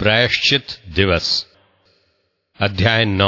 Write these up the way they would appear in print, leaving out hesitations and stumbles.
प्रायश्चित दिवस। अध्याय 9।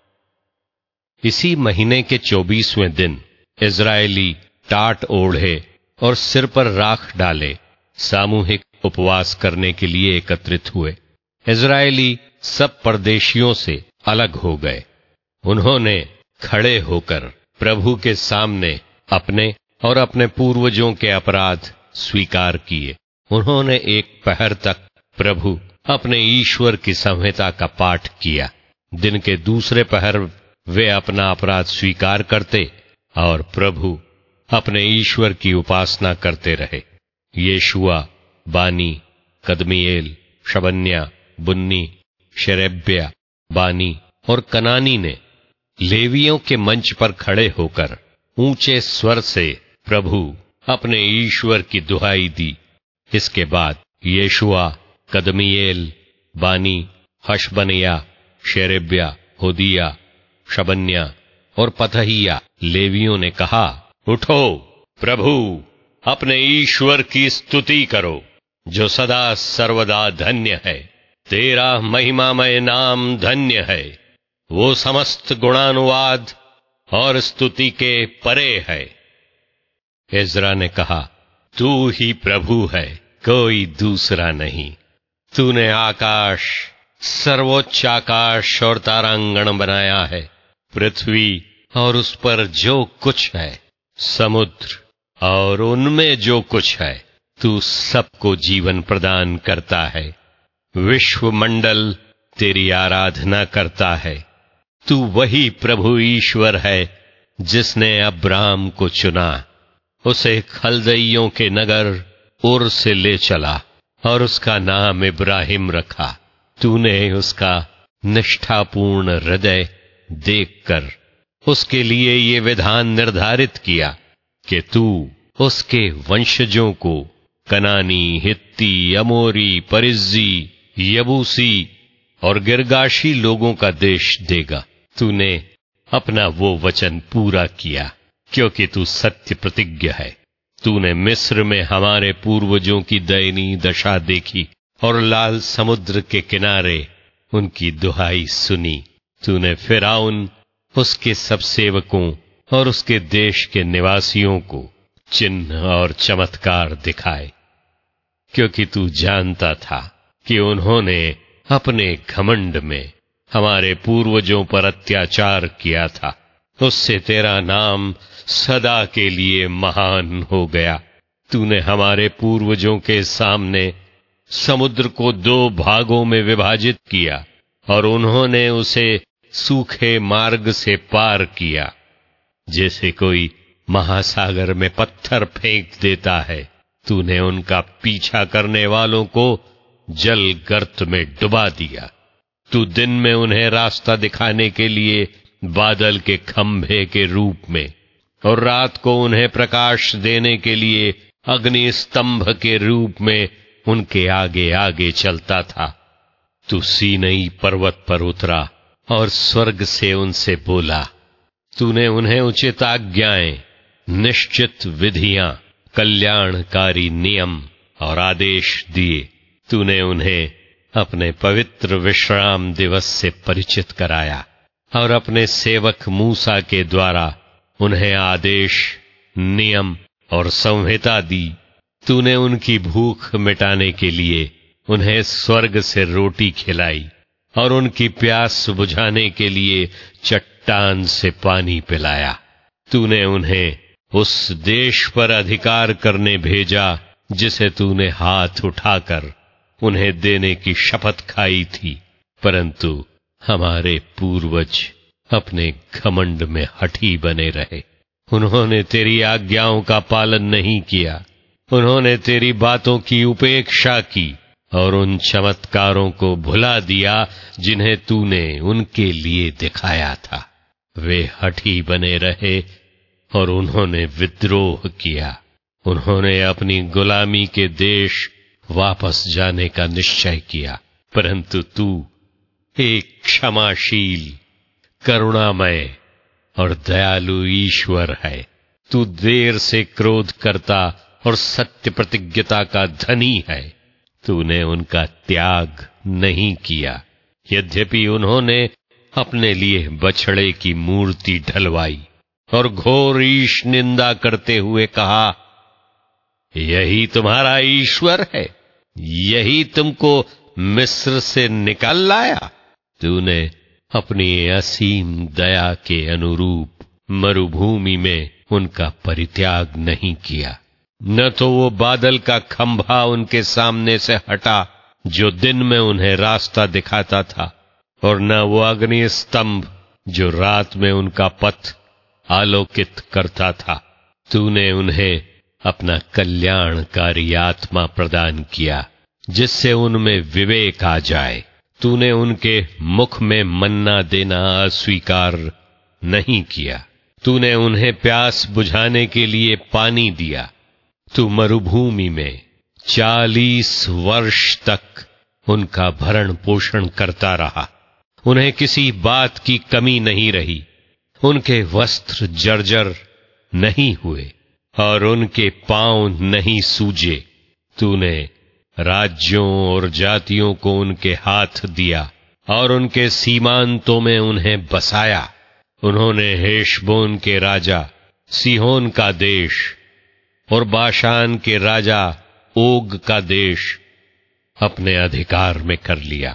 इसी महीने के 24वें दिन इज़राइली टाट ओढ़े और सिर पर राख डाले सामूहिक उपवास करने के लिए एकत्रित हुए। इज़राइली सब परदेशियों से अलग हो गए। उन्होंने खड़े होकर प्रभु के सामने अपने और अपने पूर्वजों के अपराध स्वीकार किए। उन्होंने एक पहर तक प्रभु अपने ईश्वर की संहिता का पाठ किया। दिन के दूसरे पहर वे अपना अपराध स्वीकार करते और प्रभु अपने ईश्वर की उपासना करते रहे। यशुआ, बानी, कदमीएल, शबन्या, बुन्नी, शेरेब्या, बानी और कनानी ने लेवियों के मंच पर खड़े होकर ऊंचे स्वर से प्रभु अपने ईश्वर की दुहाई दी। इसके बाद यशुआ, कदमीएल, बानी, हशबनिया, शेरेब्या, होदिया, शबन्या और पतहिया लेवियों ने कहा, उठो, प्रभु अपने ईश्वर की स्तुति करो, जो सदा सर्वदा धन्य है। तेरा महिमामय नाम धन्य है। वो समस्त गुणानुवाद और स्तुति के परे है। इज़रा ने कहा, तू ही प्रभु है, कोई दूसरा नहीं। तूने आकाश, सर्वोच्च आकाश और तारांगण बनाया है, पृथ्वी और उस पर जो कुछ है, समुद्र और उनमें जो कुछ है। तू सबको जीवन प्रदान करता है। विश्वमंडल तेरी आराधना करता है। तू वही प्रभु ईश्वर है जिसने अब्राम को चुना, उसे खलदइयों के नगर उर से ले चला और उसका नाम इब्राहिम रखा। तूने उसका निष्ठापूर्ण हृदय देखकर उसके लिए ये विधान निर्धारित किया कि तू उसके वंशजों को कनानी, हित्ती, अमोरी, परिज्जी, यबूसी और गिरगाशी लोगों का देश देगा। तूने अपना वो वचन पूरा किया, क्योंकि तू सत्य प्रतिज्ञ है। तूने मिस्र में हमारे पूर्वजों की दयनीय दशा देखी और लाल समुद्र के किनारे उनकी दुहाई सुनी। तूने फिरौन, उसके सब सेवकों और उसके देश के निवासियों को चिन्ह और चमत्कार दिखाए, क्योंकि तू जानता था कि उन्होंने अपने घमंड में हमारे पूर्वजों पर अत्याचार किया था। उससे तेरा नाम सदा के लिए महान हो गया। तूने हमारे पूर्वजों के सामने समुद्र को 2 भागों में विभाजित किया और उन्होंने उसे सूखे मार्ग से पार किया, जैसे कोई महासागर में पत्थर फेंक देता है। तूने उनका पीछा करने वालों को जल गर्त में डुबा दिया। तू दिन में उन्हें रास्ता दिखाने के लिए बादल के खंभे के रूप में और रात को उन्हें प्रकाश देने के लिए अग्नि स्तंभ के रूप में उनके आगे आगे चलता था। तू सीनै पर्वत पर उतरा और स्वर्ग से उनसे बोला। तूने उन्हें उचित आज्ञाएं, निश्चित विधियां, कल्याणकारी नियम और आदेश दिए। तूने उन्हें अपने पवित्र विश्राम दिवस से परिचित कराया और अपने सेवक मूसा के द्वारा उन्हें आदेश, नियम और संहिता दी। तूने उनकी भूख मिटाने के लिए उन्हें स्वर्ग से रोटी खिलाई और उनकी प्यास बुझाने के लिए चट्टान से पानी पिलाया। तूने उन्हें उस देश पर अधिकार करने भेजा जिसे तूने हाथ उठाकर उन्हें देने की शपथ खाई थी, परंतु हमारे पूर्वज अपने घमंड में हठी बने रहे। उन्होंने तेरी आज्ञाओं का पालन नहीं किया। उन्होंने तेरी बातों की उपेक्षा की और उन चमत्कारों को भुला दिया जिन्हें तूने उनके लिए दिखाया था। वे हठी बने रहे और उन्होंने विद्रोह किया। उन्होंने अपनी गुलामी के देश वापस जाने का निश्चय किया, परंतु तू एक क्षमाशील, करुणामय और दयालु ईश्वर है। तू देर से क्रोध करता और सत्य प्रतिज्ञता का धनी है। तूने उनका त्याग नहीं किया। यद्यपि उन्होंने अपने लिए बछड़े की मूर्ति ढलवाई और घोर ईश निंदा करते हुए कहा, यही तुम्हारा ईश्वर है, यही तुमको मिस्र से निकाल लाया। तूने अपनी असीम दया के अनुरूप मरुभूमि में उनका परित्याग नहीं किया। न तो वो बादल का खंभा उनके सामने से हटा जो दिन में उन्हें रास्ता दिखाता था, और न वो अग्नि स्तंभ जो रात में उनका पथ आलोकित करता था। तूने उन्हें अपना कल्याणकारी आत्मा प्रदान किया जिससे उनमें विवेक आ जाए। तूने उनके मुख में मन्ना देना अस्वीकार नहीं किया। तूने उन्हें प्यास बुझाने के लिए पानी दिया। तू मरुभूमि में 40 वर्ष तक उनका भरण पोषण करता रहा। उन्हें किसी बात की कमी नहीं रही। उनके वस्त्र जर्जर नहीं हुए और उनके पांव नहीं सूजे। तूने राज्यों और जातियों को उनके हाथ दिया और उनके सीमांतों में उन्हें बसाया। उन्होंने हेशबोन के राजा सीहोन का देश और बाशान के राजा ओग का देश अपने अधिकार में कर लिया।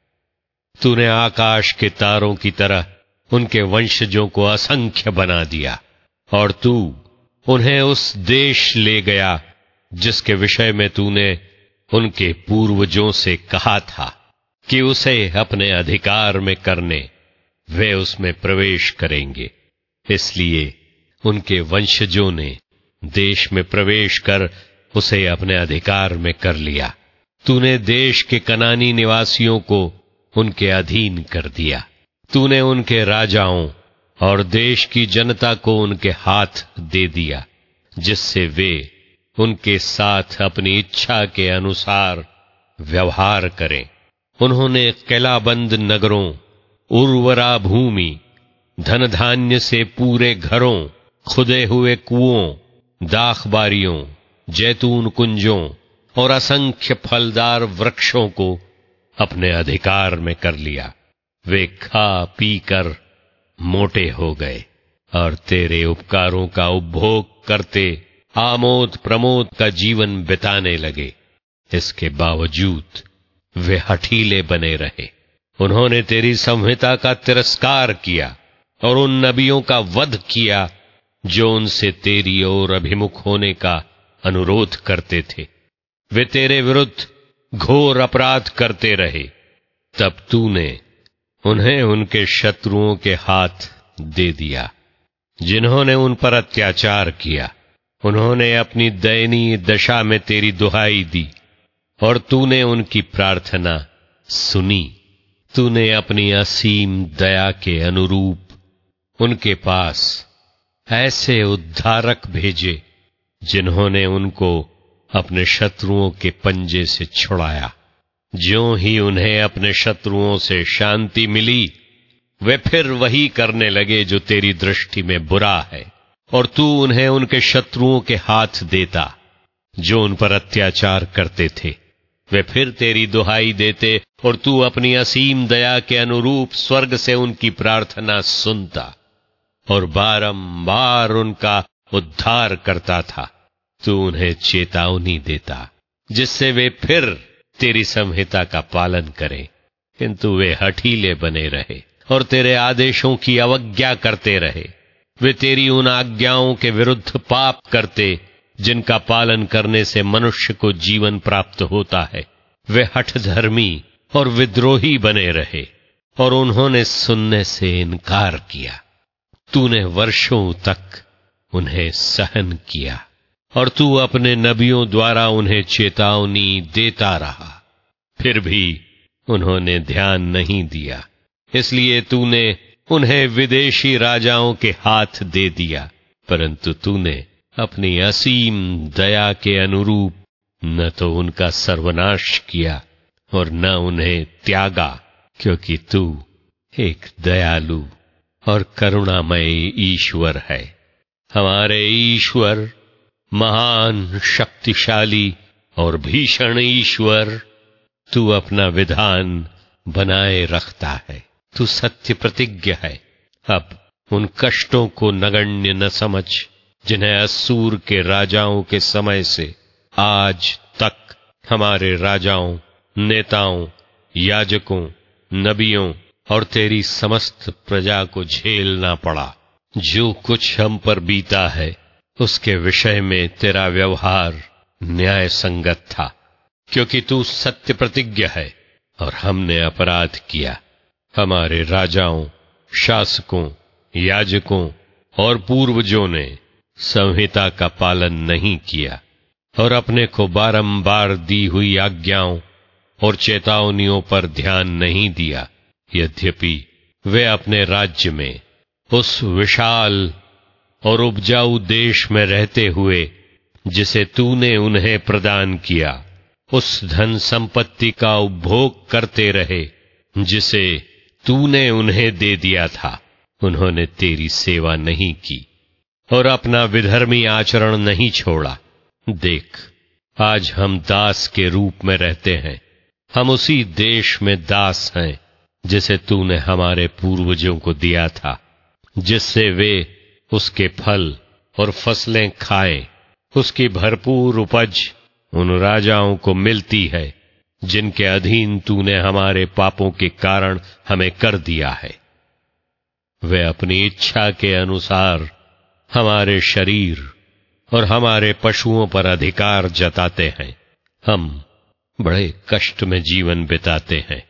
तूने आकाश के तारों की तरह उनके वंशजों को असंख्य बना दिया, और तू उन्हें उस देश ले गया जिसके विषय में तूने उनके पूर्वजों से कहा था कि उसे अपने अधिकार में करने वे उसमें प्रवेश करेंगे। इसलिए उनके वंशजों ने देश में प्रवेश कर उसे अपने अधिकार में कर लिया। तूने देश के कनानी निवासियों को उनके अधीन कर दिया। तूने उनके राजाओं और देश की जनता को उनके हाथ दे दिया, जिससे वे उनके साथ अपनी इच्छा के अनुसार व्यवहार करें। उन्होंने किलाबंद नगरों, उर्वरा भूमि, धन धान्य से पूरे घरों, खुदे हुए कुओं, दाखबारियों, जैतून कुंजों और असंख्य फलदार वृक्षों को अपने अधिकार में कर लिया। वे खा पी कर मोटे हो गए और तेरे उपकारों का उपभोग करते आमोद प्रमोद का जीवन बिताने लगे। इसके बावजूद वे हठीले बने रहे। उन्होंने तेरी संहिता का तिरस्कार किया और उन नबियों का वध किया जो उनसे तेरी ओर अभिमुख होने का अनुरोध करते थे। वे तेरे विरुद्ध घोर अपराध करते रहे। तब तूने उन्हें उनके शत्रुओं के हाथ दे दिया, जिन्होंने उन पर अत्याचार किया। उन्होंने अपनी दयनीय दशा में तेरी दुहाई दी और तूने उनकी प्रार्थना सुनी। तूने अपनी असीम दया के अनुरूप उनके पास ऐसे उद्धारक भेजे जिन्होंने उनको अपने शत्रुओं के पंजे से छुड़ाया। ज्यों ही उन्हें अपने शत्रुओं से शांति मिली, वे फिर वही करने लगे जो तेरी दृष्टि में बुरा है, और तू उन्हें उनके शत्रुओं के हाथ देता जो उन पर अत्याचार करते थे। वे फिर तेरी दुहाई देते और तू अपनी असीम दया के अनुरूप स्वर्ग से उनकी प्रार्थना सुनता और बारंबार उनका उद्धार करता था। तू उन्हें चेतावनी देता जिससे वे फिर तेरी संहिता का पालन करें, किंतु वे हठीले बने रहे और तेरे आदेशों की अवज्ञा करते रहे। वे तेरी उन आज्ञाओं के विरुद्ध पाप करते जिनका पालन करने से मनुष्य को जीवन प्राप्त होता है। वे हठधर्मी और विद्रोही बने रहे और उन्होंने सुनने से इनकार किया। तूने वर्षों तक उन्हें सहन किया और तू अपने नबियों द्वारा उन्हें चेतावनी देता रहा, फिर भी उन्होंने ध्यान नहीं दिया। इसलिए तूने उन्हें विदेशी राजाओं के हाथ दे दिया, परंतु तूने अपनी असीम दया के अनुरूप न तो उनका सर्वनाश किया और न उन्हें त्यागा, क्योंकि तू एक दयालु और करुणामय ईश्वर है। हमारे ईश्वर महान, शक्तिशाली और भीषण ईश्वर, तू अपना विधान बनाए रखता है, तू सत्य प्रतिज्ञ है। अब उन कष्टों को नगण्य न समझ जिन्हें असूर के राजाओं के समय से आज तक हमारे राजाओं, नेताओं, याजकों, नबियों और तेरी समस्त प्रजा को झेलना पड़ा। जो कुछ हम पर बीता है उसके विषय में तेरा व्यवहार न्याय संगत था, क्योंकि तू सत्य प्रतिज्ञ है और हमने अपराध किया। हमारे राजाओं, शासकों, याजकों और पूर्वजों ने संहिता का पालन नहीं किया और अपने को बारंबार दी हुई आज्ञाओं और चेतावनियों पर ध्यान नहीं दिया। यद्यपि वे अपने राज्य में उस विशाल और उपजाऊ देश में रहते हुए जिसे तूने उन्हें प्रदान किया, उस धन संपत्ति का उपभोग करते रहे जिसे तूने उन्हें दे दिया था, उन्होंने तेरी सेवा नहीं की और अपना विधर्मी आचरण नहीं छोड़ा। देख, आज हम दास के रूप में रहते हैं। हम उसी देश में दास हैं जिसे तूने हमारे पूर्वजों को दिया था, जिससे वे उसके फल और फसलें खाएं। उसकी भरपूर उपज उन राजाओं को मिलती है जिनके अधीन तूने हमारे पापों के कारण हमें कर दिया है। वे अपनी इच्छा के अनुसार हमारे शरीर और हमारे पशुओं पर अधिकार जताते हैं। हम बड़े कष्ट में जीवन बिताते हैं।